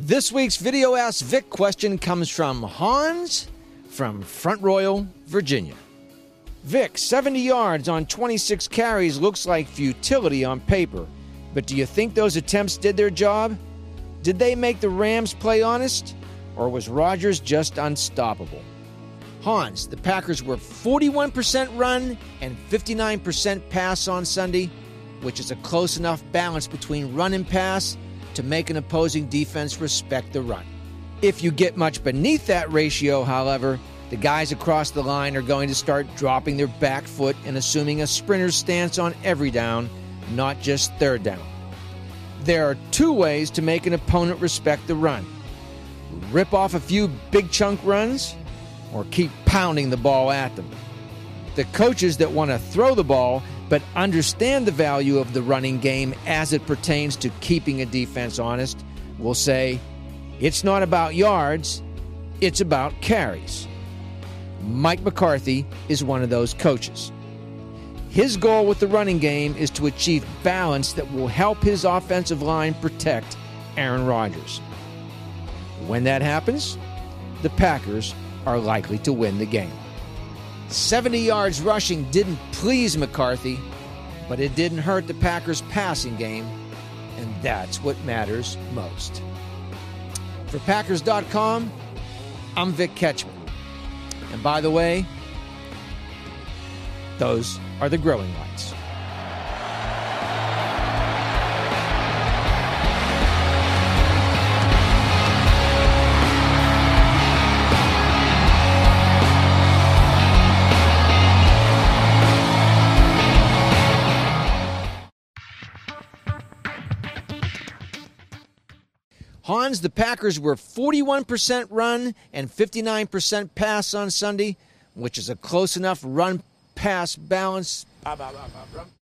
This week's Video Ask Vic question comes from Hans from Front Royal, Virginia. Vic, 70 yards on 26 carries looks like futility on paper, but do you think those attempts did their job? Did they make the Rams play honest, or was Rodgers just unstoppable? Hans, the Packers were 41% run and 59% pass on Sunday, which is a close enough balance between run and pass to make an opposing defense respect the run. If you get much beneath that ratio, however, the guys across the line are going to start dropping their back foot and assuming a sprinter's stance on every down, not just third down. There are two ways to make an opponent respect the run. Rip off a few big chunk runs, or keep pounding the ball at them. The coaches that want to throw the ball but understand the value of the running game as it pertains to keeping a defense honest will say, it's not about yards, it's about carries. Mike McCarthy is one of those coaches. His goal with the running game is to achieve balance that will help his offensive line protect Aaron Rodgers. When that happens, the Packers are likely to win the game. 70 yards rushing didn't please McCarthy, but it didn't hurt the Packers' passing game, and that's what matters most. For Packers.com, I'm Vic Ketchman. And by the way, those are the growing lights. Hans, the Packers were 41% run and 59% pass on Sunday, which is a close enough run-pass balance.